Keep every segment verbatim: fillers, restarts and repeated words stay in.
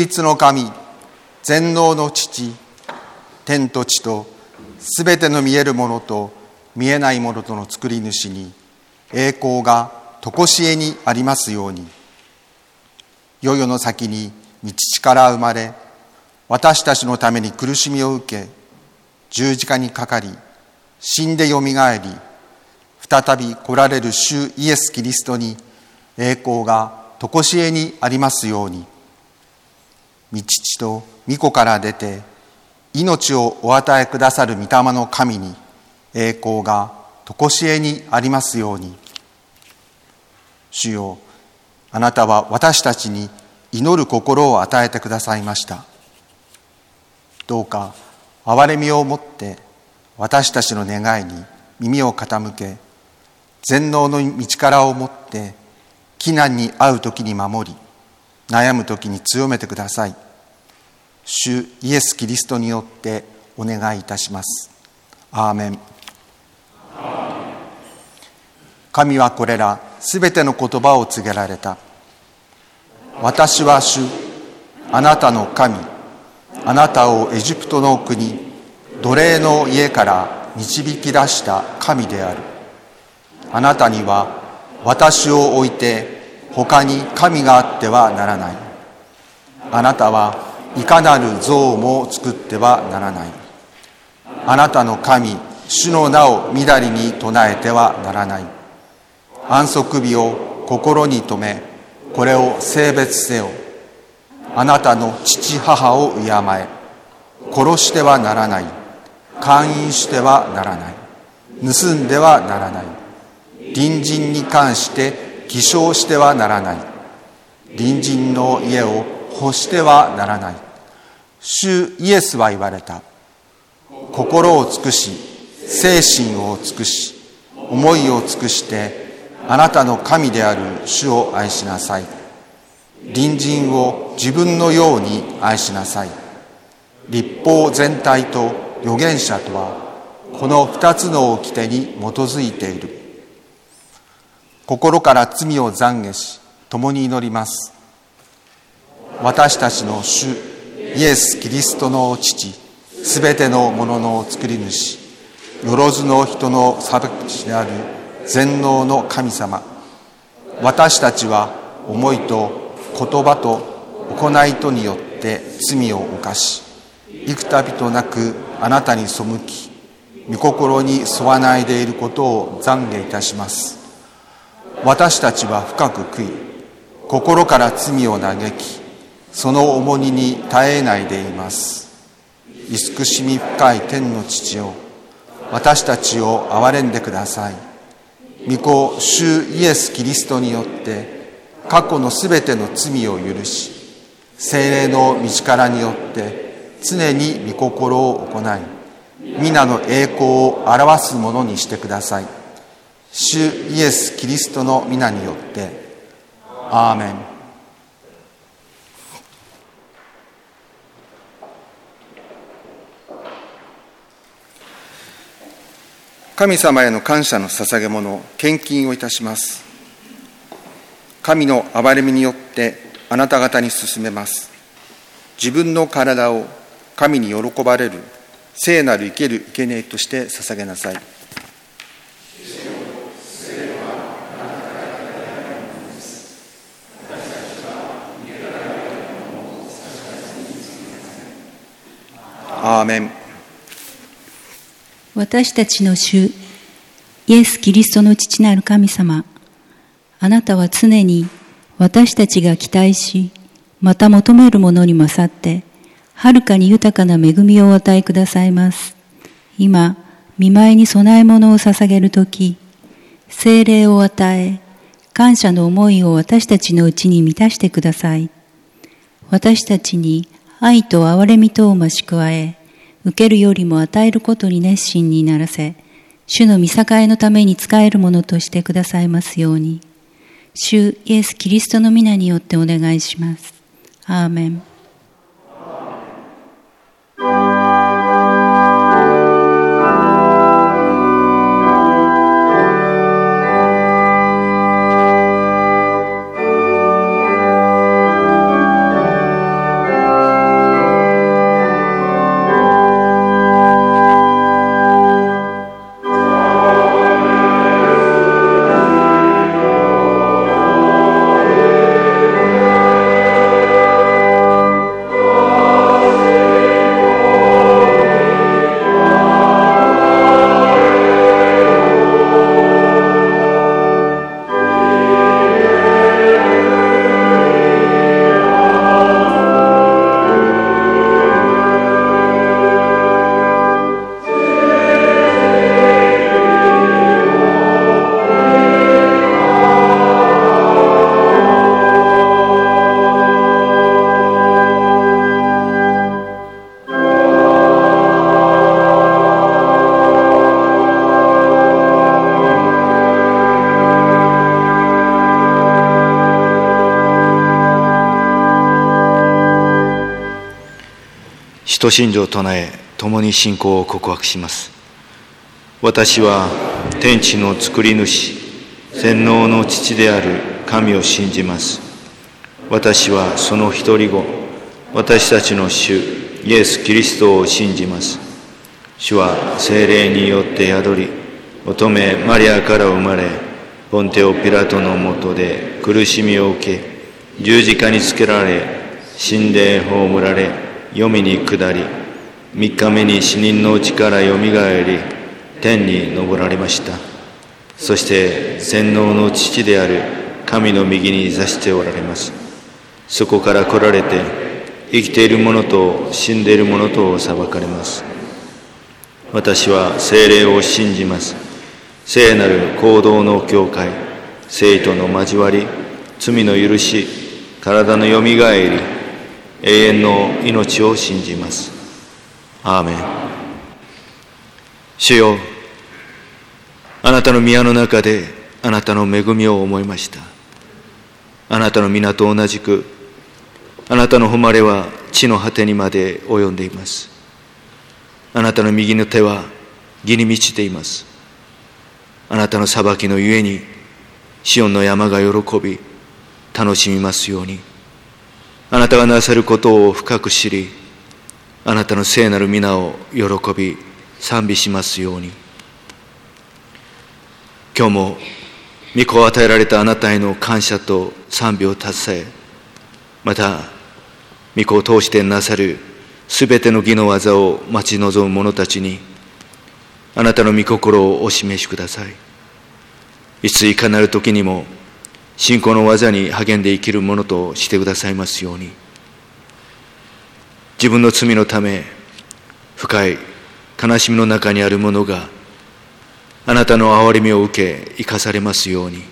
一の神、全能の父、天と地とすべての見えるものと見えないものとの作り主に栄光が常しえにありますように。世々の先に御父から生まれ、私たちのために苦しみを受け、十字架にかかり、死んでよみがえり、再び来られる主イエス・キリストに栄光が常しえにありますように。御父と御子から出て命をお与えくださる御霊の神に栄光が常しえにありますように。主よ、あなたは私たちに祈る心を与えてくださいました。どうか憐れみをもって私たちの願いに耳を傾け、全能の道からをもって危難に遭う時に守り、悩む時に強めてください。主イエス・キリストによってお願いいたします。アーメン。神はこれらすべての言葉を告げられた。私は主、あなたの神、あなたをエジプトの国、奴隷の家から導き出した神である。あなたには私を置いて他に神があってはならない。あなたはいかなる像も作ってはならない。あなたの神、主の名をみだりに唱えてはならない。安息日を心に留め、これを聖別せよ。あなたの父母を敬え。殺してはならない。姦淫してはならない。盗んではならない。隣人に関して偽証してはならない。隣人の家を欲してはならない。主イエスは言われた。心を尽くし、精神を尽くし、思いを尽くしてあなたの神である主を愛しなさい。隣人を自分のように愛しなさい。律法全体と預言者とはこの二つの掟に基づいている。心から罪を懺悔し共に祈ります。私たちの主イエス・キリストの父、すべてのものの作り主、よろずの人の裁き主である全能の神様、私たちは思いと言葉と行いとによって罪を犯し、幾度となくあなたに背き、御心に沿わないでいることを懺悔いたします。私たちは深く悔い、心から罪を嘆き、その重荷に耐えないでいます。慈しみ深い天の父よ、私たちを憐れんでください。御子主イエス・キリストによって過去のすべての罪を許し、聖霊の道からによって常に御心を行い、皆の栄光を表すものにしてください。主イエス・キリストの皆によってアーメン。神様への感謝の捧げ物、献金をいたします。神の憐れみによってあなた方に進めます。自分の体を神に喜ばれる聖なる生ける生贄として捧げなさい。アーメン。 私たちの主イエス・キリストの父なる神様、あなたは常に私たちが期待し、また求めるものに勝ってはるかに豊かな恵みをお与えくださいます。今御前に供え物を捧げるとき、聖霊を与え、感謝の思いを私たちのうちに満たしてください。私たちに愛と憐れみとを増し加え、受けるよりも与えることに熱心にならせ、主の御栄のために仕えるものとしてくださいますように。主イエス・キリストの皆によってお願いします。アーメン。 使徒信条を唱え、共に信仰を告白します。私は天地の作り主、全能の父である神を信じます。私はその一人子、私たちの主イエス・キリストを信じます。主は聖霊によって宿り、乙女マリアから生まれ、ポンテオ・ピラトのもとで苦しみを受け、十字架につけられ、死んで葬られ、黄泉に下り、三日目に死人のうちからよみがえり、天に昇られました。そして全能の父である神の右に座しておられます。そこから来られて、生きている者と死んでいる者と裁かれます。私は聖霊を信じます。聖なる行動の教会、聖との交わり、罪の許し、体のよみがえり、永遠の命を信じます。アーメン。主よ、あなたの宮の中であなたの恵みを思いました。あなたの皆と同じく、あなたの誉れは地の果てにまで及んでいます。あなたの右の手は義に満ちています。あなたの裁きのゆえに、シオンの山が喜び、楽しみますように。あなたがなさることを深く知り、あなたの聖なる皆を喜び、賛美しますように。今日も御子を与えられたあなたへの感謝と賛美を携え、また御子を通してなさるすべての義の技を待ち望む者たちに、あなたの御心をお示しください。いついかなる時にも信仰の技に励んで生きるものとしてくださいますように。自分の罪のため深い悲しみの中にある者があなたの憐れみを受け生かされますように。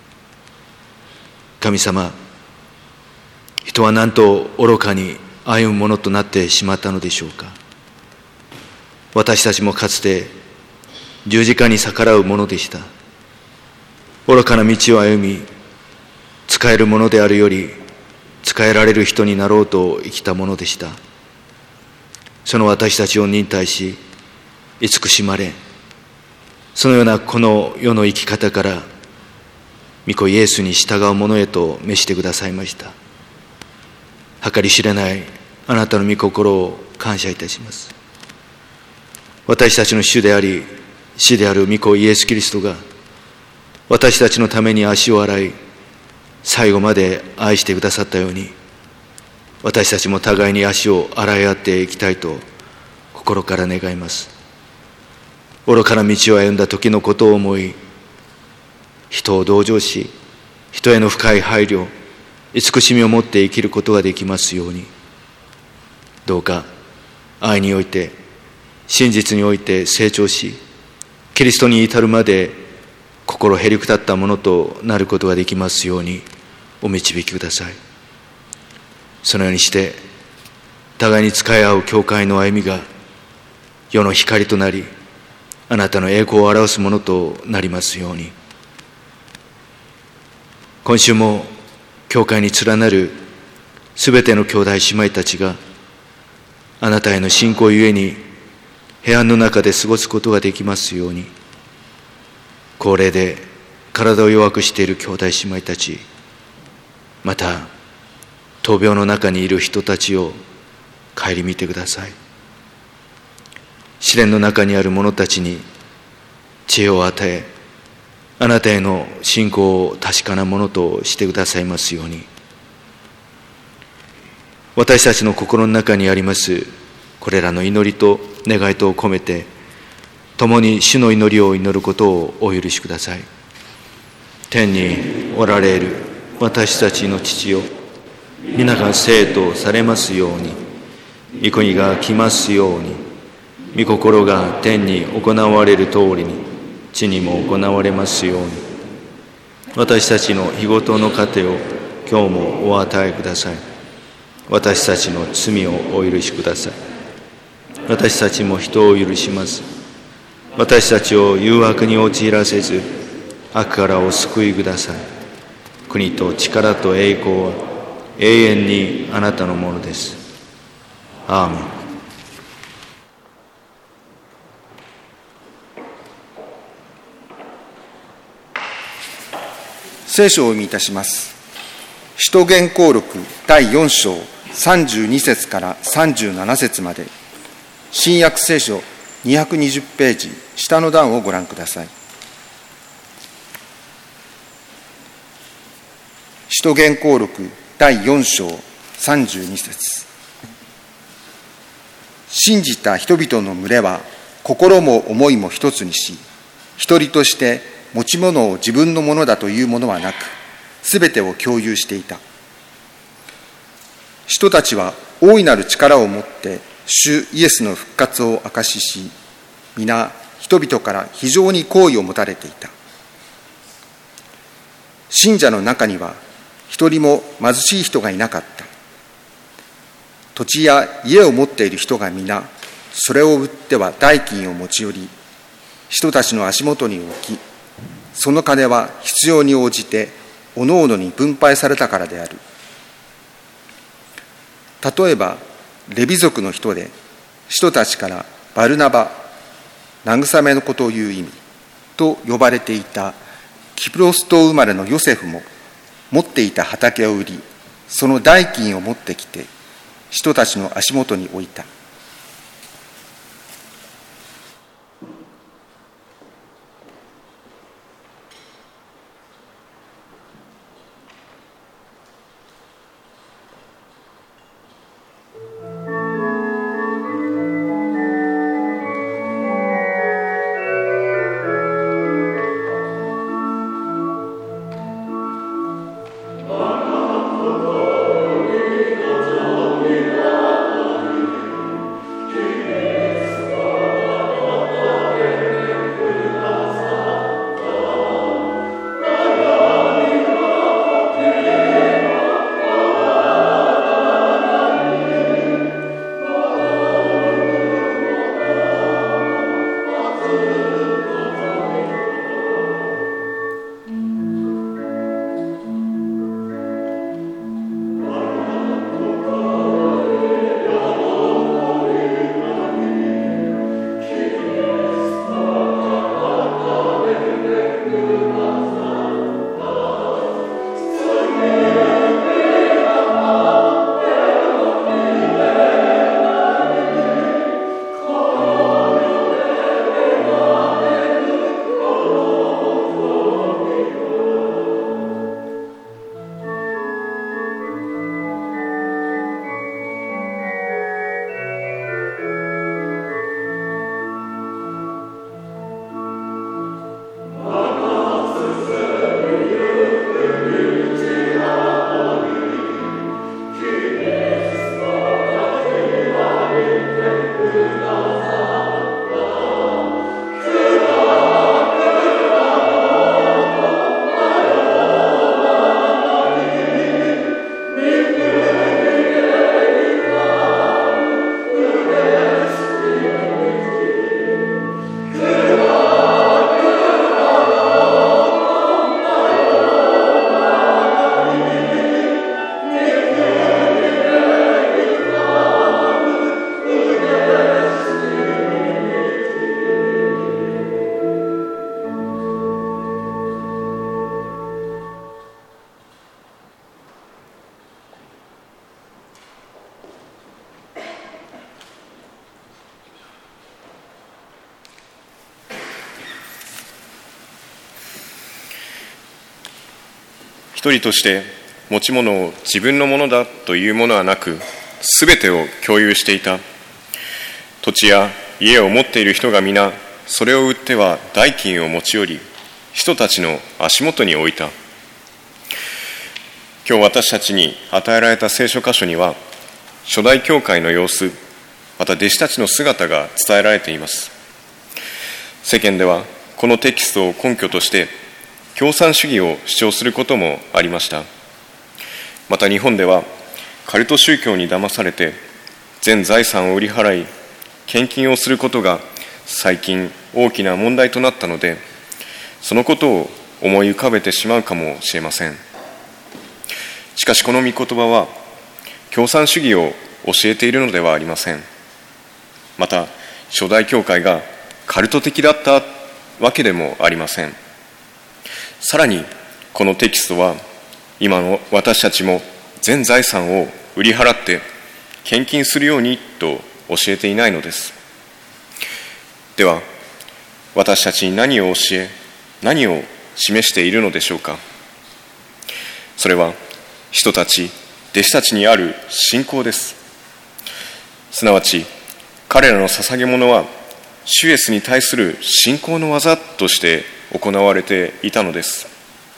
神様、人はなんと愚かに歩むものとなってしまったのでしょうか。私たちもかつて十字架に逆らうものでした。愚かな道を歩み、使えるものであるより使えられる人になろうと生きたものでした。その私たちを忍耐し慈しまれ、そのようなこの世の生き方から御子イエスに従う者へと召してくださいました。計り知れないあなたの御心を感謝いたします。私たちの主であり死である御子イエス・キリストが私たちのために足を洗い、最後まで愛してくださったように、私たちも互いに足を洗い合っていきたいと心から願います。愚かな道を歩んだ時のことを思い、人を同情し、人への深い配慮、慈しみを持って生きることができますように。どうか愛において、真実において成長し、キリストに至るまで心へりくだったものとなることができますようにお導きください。そのようにして互いに仕え合う教会の歩みが世の光となり、あなたの栄光を表すものとなりますように。今週も教会に連なるすべての兄弟姉妹たちがあなたへの信仰ゆえに平安の中で過ごすことができますように。高齢で体を弱くしている兄弟姉妹たち、また闘病の中にいる人たちを顧みてください。試練の中にある者たちに知恵を与え、あなたへの信仰を確かなものとしてくださいますように。私たちの心の中にありますこれらの祈りと願いとを込めて、共に主の祈りを祈ることをお許しください。天におられる私たちの父よ、皆が聖とされますように、御国が来ますように、御心が天に行われる通りに地にも行われますように。私たちの日ごとの糧を今日もお与えください。私たちの罪をお許しください。私たちも人を許します。私たちを誘惑に陥らせず、悪からお救いください。国と力と栄光は永遠にあなたのものです。アーメン。 聖書を読みいたします。使徒言行録だいよん章さんじゅうに節からさんじゅうなな節まで、新約聖書にひゃくにじゅうページ、下の段をご覧ください。使徒言行録だいよん章さんじゅうに節。信じた人々の群れは心も思いも一つにし、一人として持ち物を自分のものだというものはなく、すべてを共有していた。人たちは大いなる力を持って主イエスの復活を証しし、皆人々から非常に好意を持たれていた。信者の中には一人も貧しい人がいなかった。土地や家を持っている人が皆それを売っては代金を持ち寄り、人たちの足元に置き、その金は必要に応じておのおのに分配されたからである。例えばレビ族の人で、人たちからバルナバ、慰めのことをいう意味と呼ばれていたキプロス島生まれのヨセフも、持っていた畑を売り、その代金を持ってきて人たちの足元に置いた。 一人として持ち物を自分のものだというものはなく、すべてを共有していた。土地や家を持っている人が皆それを売っては代金を持ち寄り、人たちの足元に置いた。今日私たちに与えられた聖書箇所には、初代教会の様子、また弟子たちの姿が伝えられています。世間ではこのテキストを根拠として共産主義を主張することもありました。また日本ではカルト宗教に騙されて全財産を売り払い献金をすることが最近大きな問題となったので、そのことを思い浮かべてしまうかもしれません。しかしこの御言葉は共産主義を教えているのではありません。また初代教会がカルト的だったわけでもありません。さらにこのテキストは今の私たちも全財産を売り払って献金するようにと教えていないのです。では私たちに何を教え、何を示しているのでしょうか。それは人たち、弟子たちにある信仰です。すなわち彼らの捧げ物は主イエスに対する信仰の技として行われていたのです。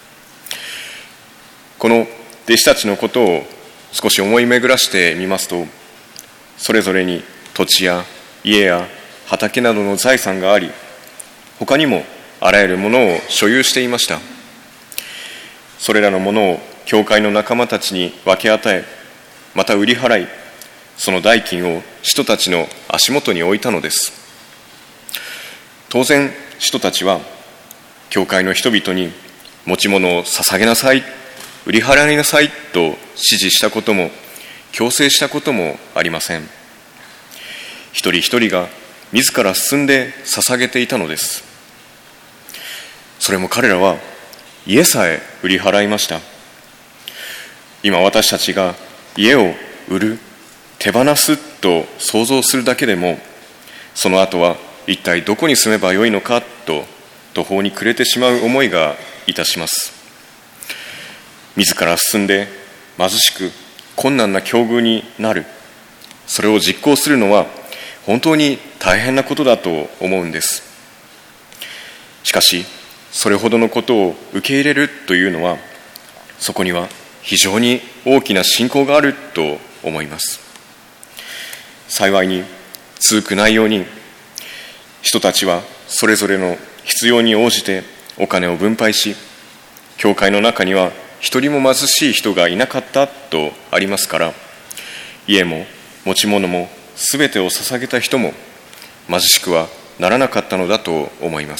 この弟子たちのことを少し思い巡らしてみますと、それぞれに土地や家や畑などの財産があり、他にもあらゆるものを所有していました。それらのものを教会の仲間たちに分け与え、また売り払い、その代金を使徒たちの足元に置いたのです。当然使徒たちは教会の人々に持ち物を捧げなさい、売り払いなさいと指示したことも強制したこともありません。一人一人が自ら進んで捧げていたのです。それも彼らは家さえ売り払いました。今私たちが家を売る、手放すと想像するだけでも、その後は一体どこに住めばよいのかと途方に暮れてしまう思いがいたします。自ら進んで貧しく困難な境遇になる、それを実行するのは本当に大変なことだと思うんです。しかしそれほどのことを受け入れるというのは、そこには非常に大きな信仰があると思います。幸いに痛くないように、人たちはそれぞれの必要に応じてお金を分配し、教会の中には一人も貧しい人がいなかったとありますから、家も持ち物もすべてを捧げた人も貧しくはならなかったのだと思います。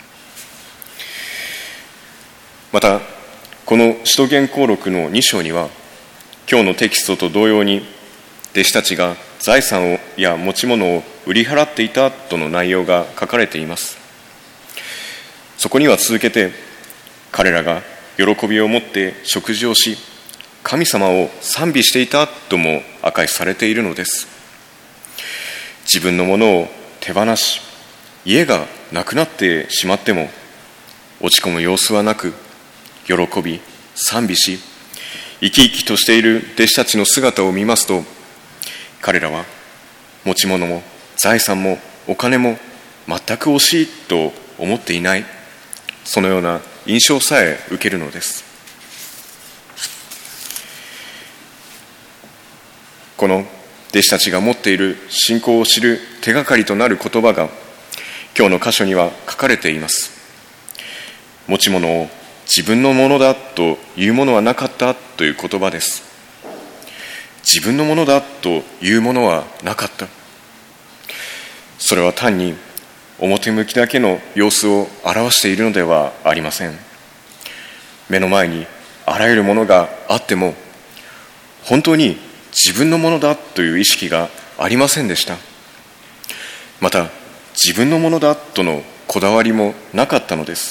またこの使徒言行録のに章には、今日のテキストと同様に弟子たちが財産をや持ち物を売り払っていたとの内容が書かれています。そこには続けて、彼らが喜びを持って食事をし、神様を賛美していたとも明かしされているのです。自分のものを手放し、家がなくなってしまっても落ち込む様子はなく、喜び賛美し、生き生きとしている弟子たちの姿を見ますと、彼らは持ち物も財産もお金も全く惜しいと思っていない、そのような印象さえ受けるのです。この弟子たちが持っている信仰を知る手がかりとなる言葉が今日の箇所には書かれています。持ち物を自分のものだというものはなかったという言葉です。自分のものだというものはなかった。それは単に表向きだけの様子を表しているのではありません。目の前にあらゆるものがあっても、本当に自分のものだという意識がありませんでした。また自分のものだとのこだわりもなかったのです。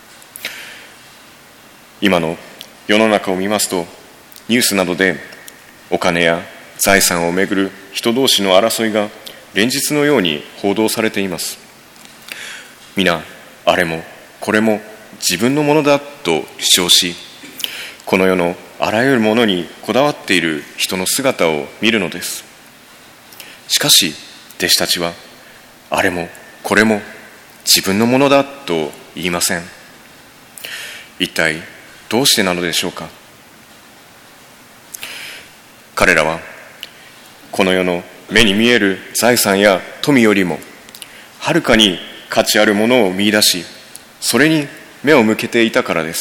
今の世の中を見ますと、ニュースなどでお金や財産をめぐる人同士の争いが連日のように報道されています。皆あれもこれも自分のものだと主張し、この世のあらゆるものにこだわっている人の姿を見るのです。しかし弟子たちはあれもこれも自分のものだと言いません。一体どうしてなのでしょうか。彼らはこの世の目に見える財産や富よりもはるかに価値あるものを見出し、それに目を向けていたからです。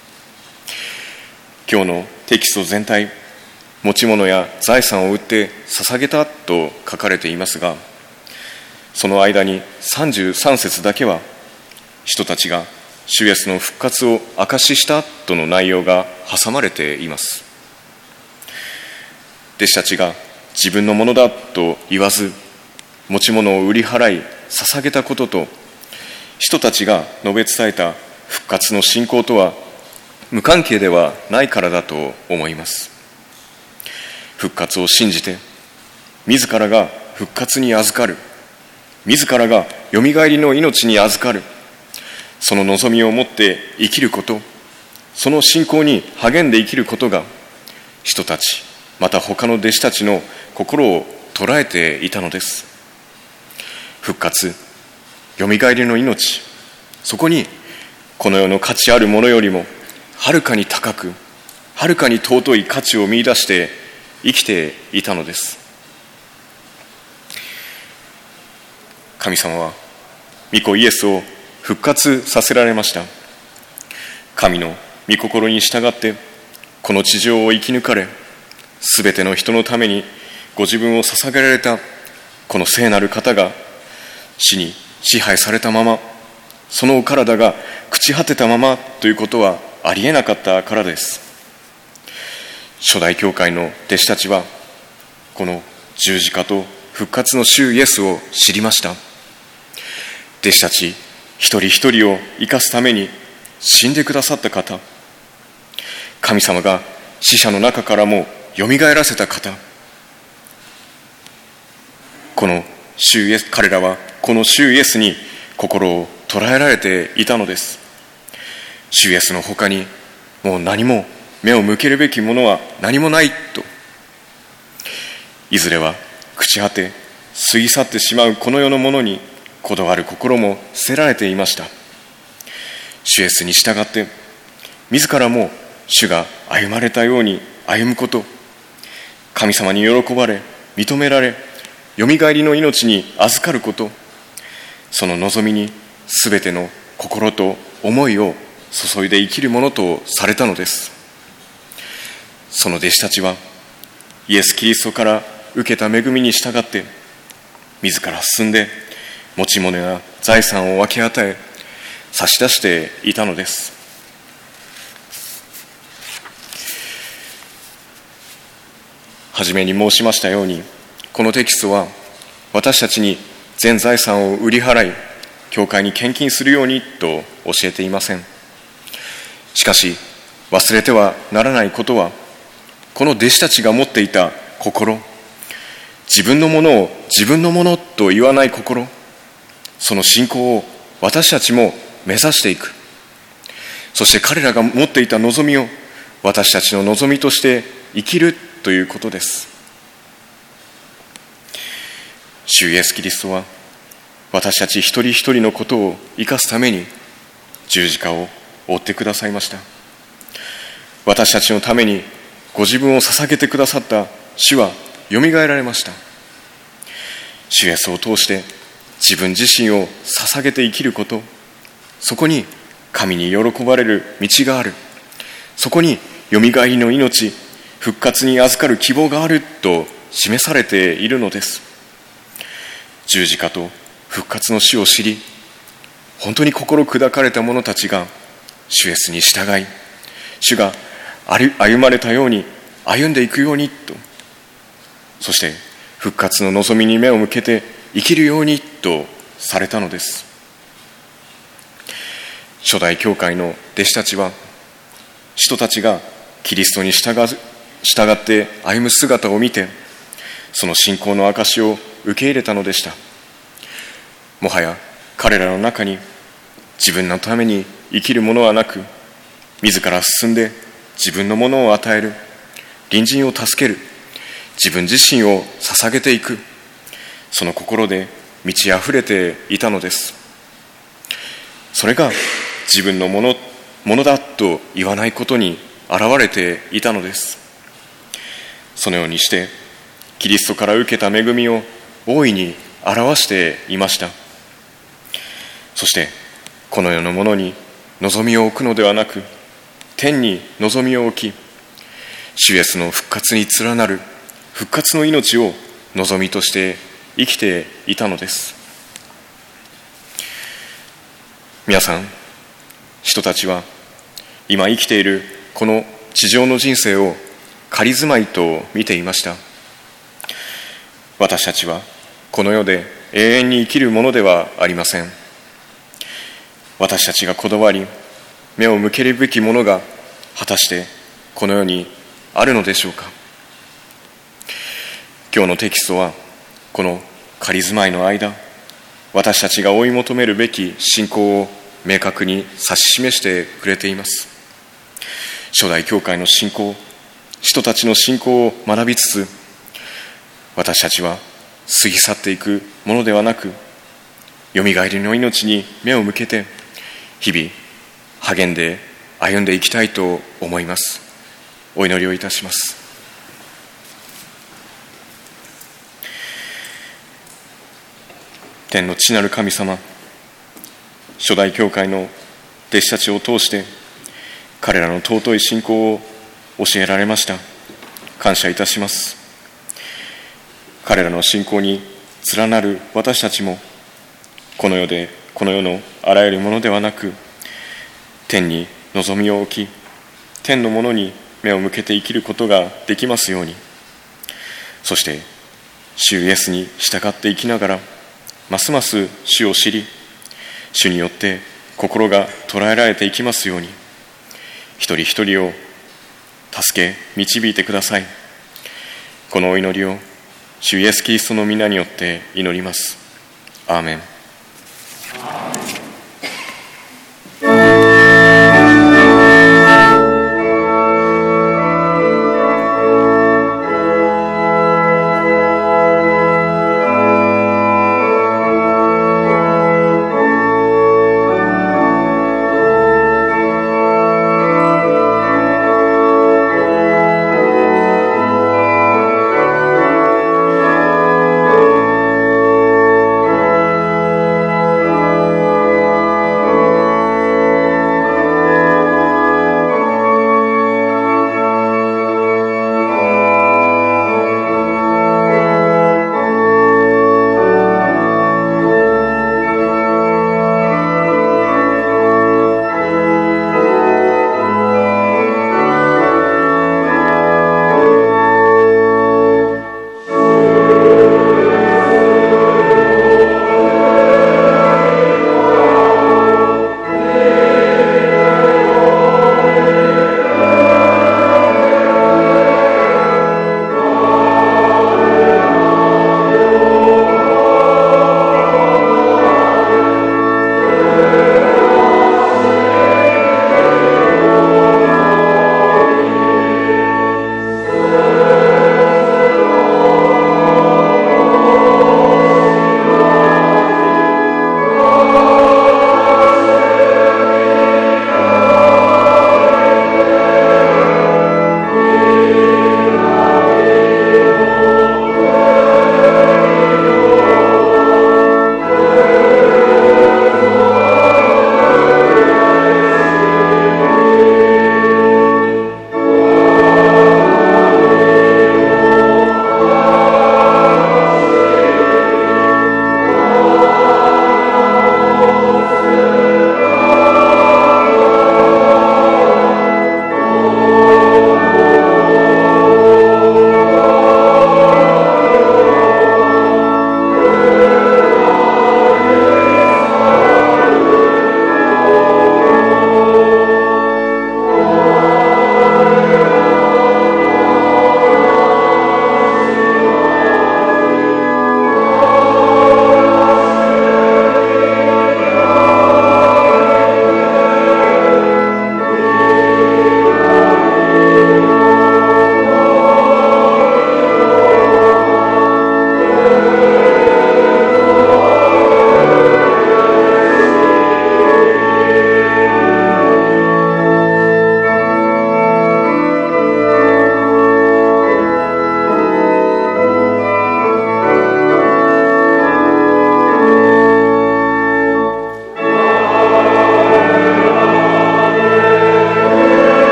今日のテキスト全体、持ち物や財産を売って捧げたと書かれていますが、その間にさんじゅうさん節だけは人たちが主イエスの復活を証ししたとの内容が挟まれています。弟子たちが自分のものだと言わず、持ち物を売り払い捧げたことと、人たちが述べ伝えた復活の信仰とは無関係ではないからだと思います。復活を信じて、自らが復活に預かる、自らがよみがえりの命に預かる、その望みを持って生きること、その信仰に励んで生きることが、人たち、また他の弟子たちの心を捉えていたのです。復活、よみがえりの命、そこにこの世の価値あるものよりもはるかに高く、はるかに尊い価値を見出して生きていたのです。神様は御子イエスを復活させられました。神の御心に従ってこの地上を生き抜かれ、すべての人のためにご自分を捧げられたこの聖なる方が、死に支配されたまま、そのお体が朽ち果てたままということはありえなかったからです。初代教会の弟子たちはこの十字架と復活の主イエスを知りました。弟子たち一人一人を生かすために死んでくださった方、神様が死者の中からもよみがえらせた方、この主イエス、彼らはこの主イエスに心を捉えられていたのです。主イエスの他にもう何も目を向けるべきものは何もないと、いずれは朽ち果て過ぎ去ってしまうこの世のものにこだわる心も捨てられていました。主イエスに従って自らも主が歩まれたように歩むこと、神様に喜ばれ認められ、よみがえりの命に預かること、その望みにすべての心と思いを注いで生きるものとされたのです。その弟子たちはイエス・キリストから受けた恵みに従って自ら進んで持ち物や財産を分け与え差し出していたのです。はじめに申しましたように、このテキストは私たちに全財産を売り払い教会に献金するようにと教えていません。しかし忘れてはならないことは、この弟子たちが持っていた心、自分のものを自分のものと言わない心、その信仰を私たちも目指していく。そして彼らが持っていた望みを私たちの望みとして生きるということです。主イエスキリストは私たち一人一人のことを生かすために十字架を負ってくださいました。私たちのためにご自分を捧げてくださった主はよみがえられました。主イエスを通して自分自身を捧げて生きること、そこに神に喜ばれる道がある、そこによみがえりの命、復活に預かる希望があると示されているのです。十字架と復活の死を知り、本当に心砕かれた者たちが主イエスに従い、主が歩まれたように歩んでいくようにと、そして復活の望みに目を向けて生きるようにとされたのです。初代教会の弟子たちは、人たちがキリストに従従って歩む姿を見て、その信仰の証を受け入れたのでした。もはや彼らの中に自分のために生きるものはなく、自ら進んで自分のものを与える、隣人を助ける、自分自身を捧げていく、その心で満ち溢れていたのです。それが自分のもの、ものだと言わないことに現れていたのです。そのようにしてキリストから受けた恵みを大いに表していました。そしてこの世のものに望みを置くのではなく、天に望みを置き、主イエスの復活に連なる復活の命を望みとして生きていたのです。皆さん、人たちは今生きているこの地上の人生を仮住まいと見ていました。私たちはこの世で永遠に生きるものではありません。私たちがこだわり目を向けるべきものが果たしてこの世にあるのでしょうか。今日のテキストはこの仮住まいの間、私たちが追い求めるべき信仰を明確に指し示してくれています。初代教会の信仰、使徒たちの信仰を学びつつ、私たちは過ぎ去っていくものではなく、よみがえりの命に目を向けて日々励んで歩んでいきたいと思います。お祈りをいたします。天の父なる神様、初代教会の弟子たちを通して彼らの尊い信仰を教えられました。感謝いたします。彼らの信仰に連なる私たちも、この世でこの世のあらゆるものではなく、天に望みを置き、天のものに目を向けて生きることができますように。そして主イエスに従って生きながら、ますます主を知り、主によって心が捉えられていきますように、一人一人を助け導いてください。このお祈りを主イエスキリストの皆によって祈ります。アーメン。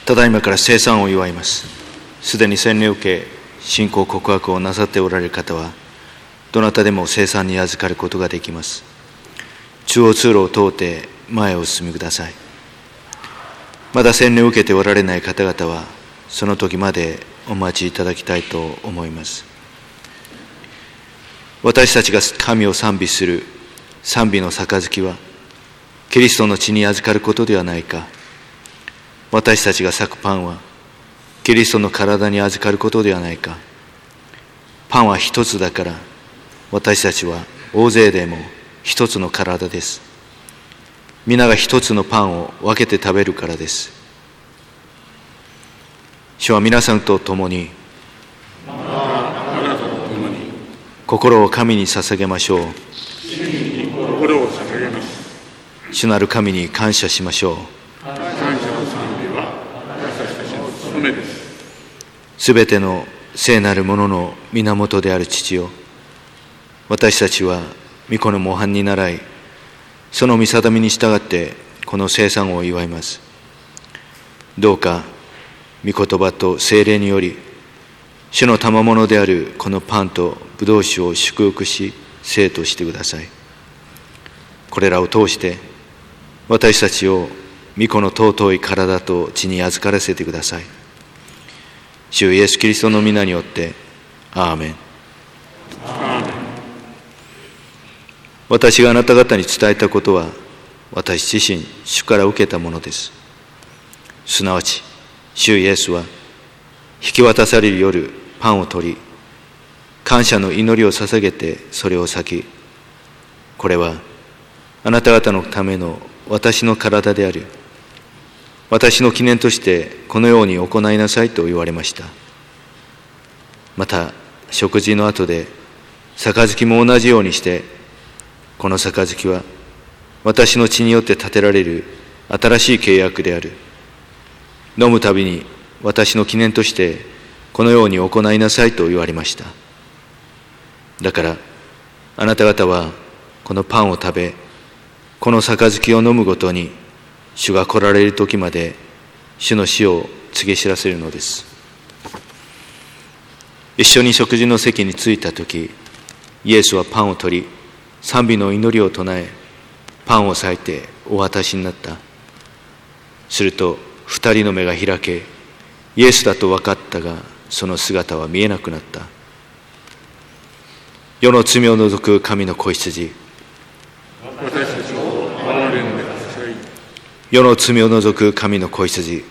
ただいまから聖餐を祝います。すでに洗礼を受け、信仰告白をなさっておられる方は、どなたでも聖餐に預かることができます。中央通路を通って前をお進みください。まだ洗礼を受けておられない方々は、その時までお待ちいただきたいと思います。私たちが神を賛美する賛美の杯は、キリストの血に預かることではないか。私たちが裂くパンは、キリストの体に預かることではないか。パンは一つだから、私たちは大勢でも一つの体です。皆が一つのパンを分けて食べるからです。主は皆さんと共に、心を神に捧げましょう。 心を捧げます。 主なる神に感謝しましょう。 感謝の賛美は私たちの務めです。 すべての聖なるものの源である父よ、私たちは御子の模範に倣い、その御定めに従ってこの聖餐を祝います。どうか御言葉と聖霊により、主の賜物であるこのパンとブドウ酒を祝福し、聖としてください。これらを通して私たちを御子の尊い体と血に預からせてください。主イエスキリストの皆によってアーメン。 アーメン。 私があなた方に伝えたことは、私自身主から受けたものです。すなわち主イエスは引き渡される夜、パンを取り、感謝の祈りを捧げてそれを裂き、これはあなた方のための私の体である。私の記念としてこのように行いなさいと言われました。また食事の後で杯も同じようにして、この杯は私の血によって立てられる新しい契約である。飲むたびに私の記念としてこのように行いなさいと言われました。だからあなた方はこのパンを食べ、この杯を飲むごとに、主が来られる時まで主の死を告げ知らせるのです。一緒に食事の席に着いた時、イエスはパンを取り、賛美の祈りを唱え、パンを裂いてお渡しになった。すると二人の目が開け、イエスだと分かったが、その姿は見えなくなった。世の罪を除く神の子羊、 私たちを憐れんでください。 世の罪を除く神の子羊、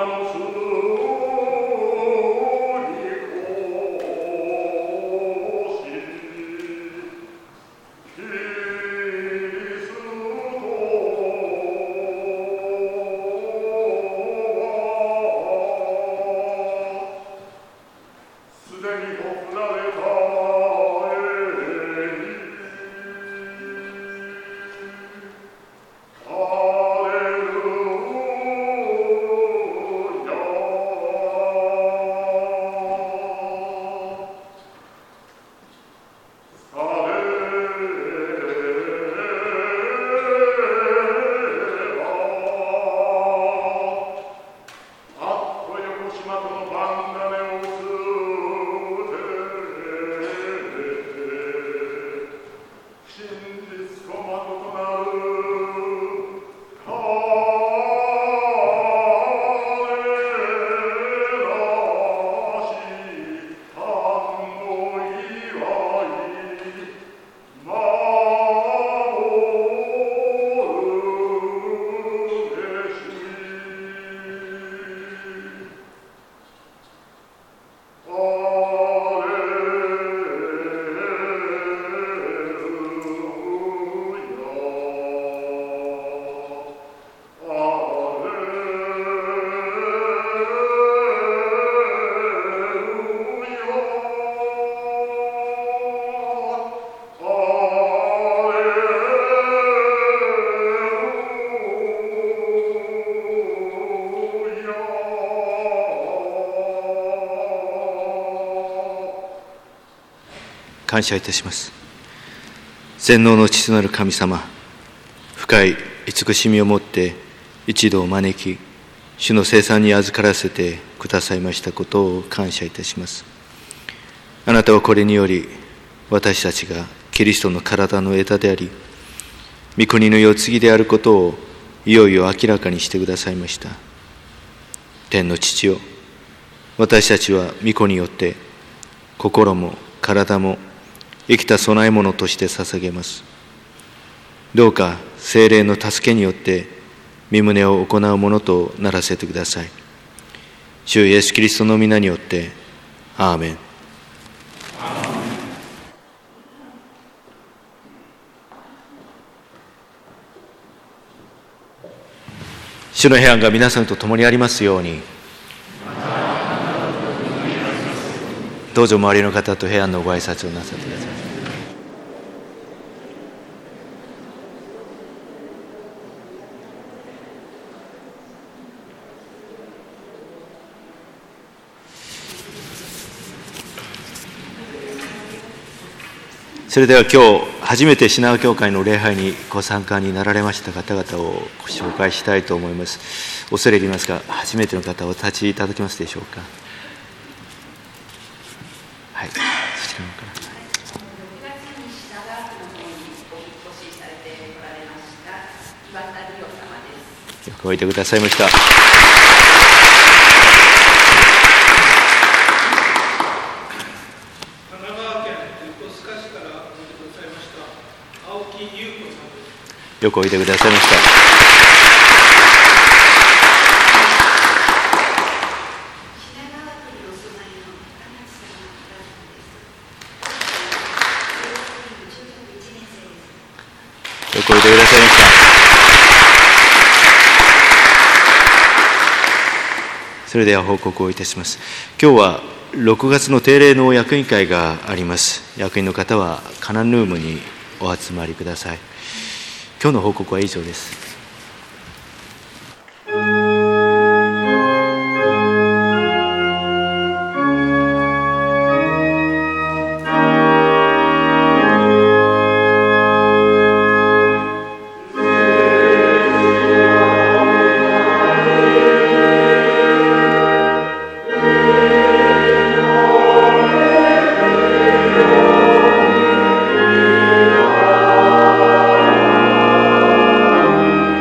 感謝いたします。全能の父なる神様、深い慈しみをもって一同を招き、主の聖餐に預からせてくださいましたことを感謝いたします。あなたはこれにより、私たちがキリストの体の枝であり、御国の世継ぎであることをいよいよ明らかにしてくださいました。天の父よ、私たちは御子によって心も体も生きた供え物として捧げます。どうか聖霊の助けによって御胸を行うものとならせてください。主イエスキリストの皆によってアーメン。主の平安が皆さんと共にありますように。どうぞ周りの方と平安のご挨拶をなさってください。それでは今日初めて品川教会の礼拝にご参加になられました方々をご紹介したいと思います。恐れ入りますが、初めての方お立ちいただけますでしょうか。はい、そちらの方から。よくおいでくださいました。よくおいでくださいました。よくおいでくださいました。それでは報告をいたします。今日はろくがつの定例の役員会があります。役員の方はカナンルームにお集まりください。今日の報告は以上です。 「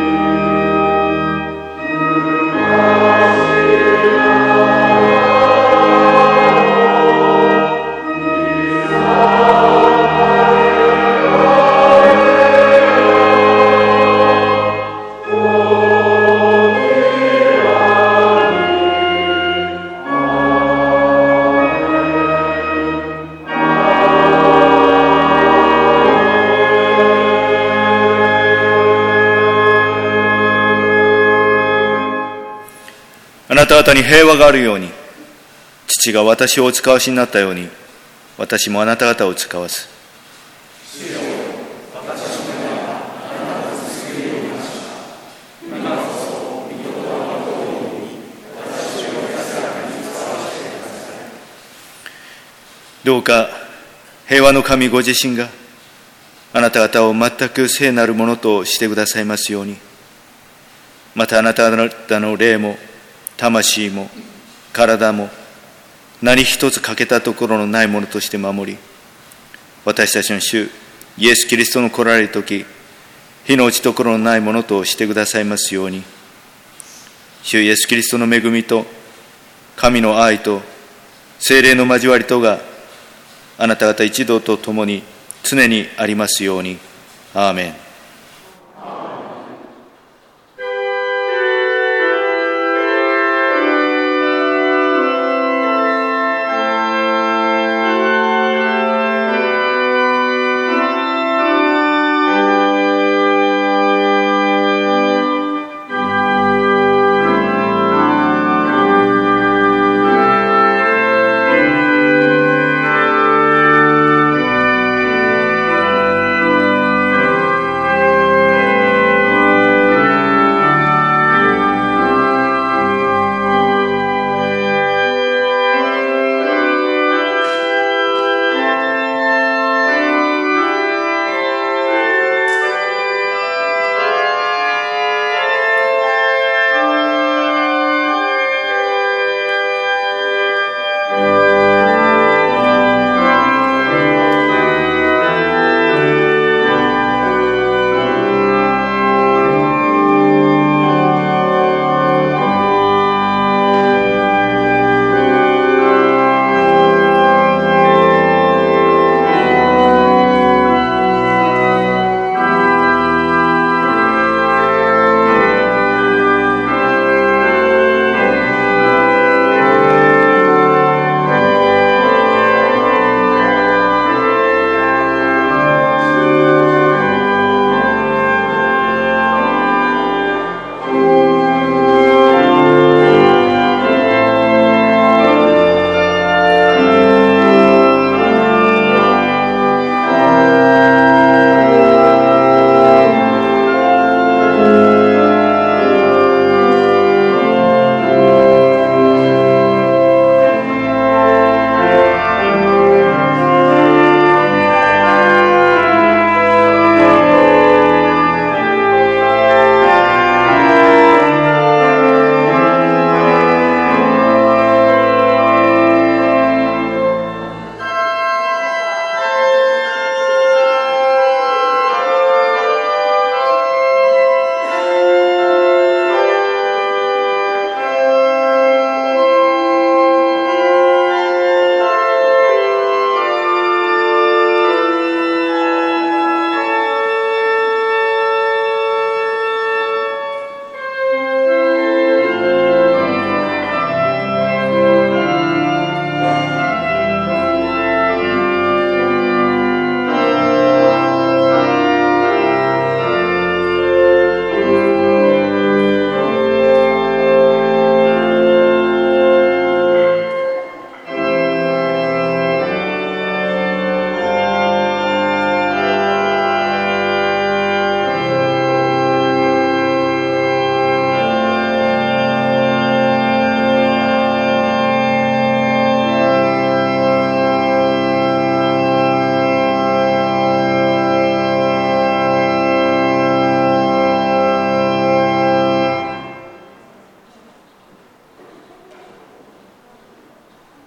あなた方に平和があるように、父が私をお使わしになったように、私もあなた方を使わす。どうか平和の神ご自身があなた方を全く聖なるものとしてくださいますように、またあなた方の霊も魂も体も何一つ欠けたところのないものとして守り、私たちの主イエス・キリストの来られるとき、火の打ちどころのないものとしてくださいますように、主イエス・キリストの恵みと神の愛と聖霊の交わりとがあなた方一同と共に常にありますように。アーメン。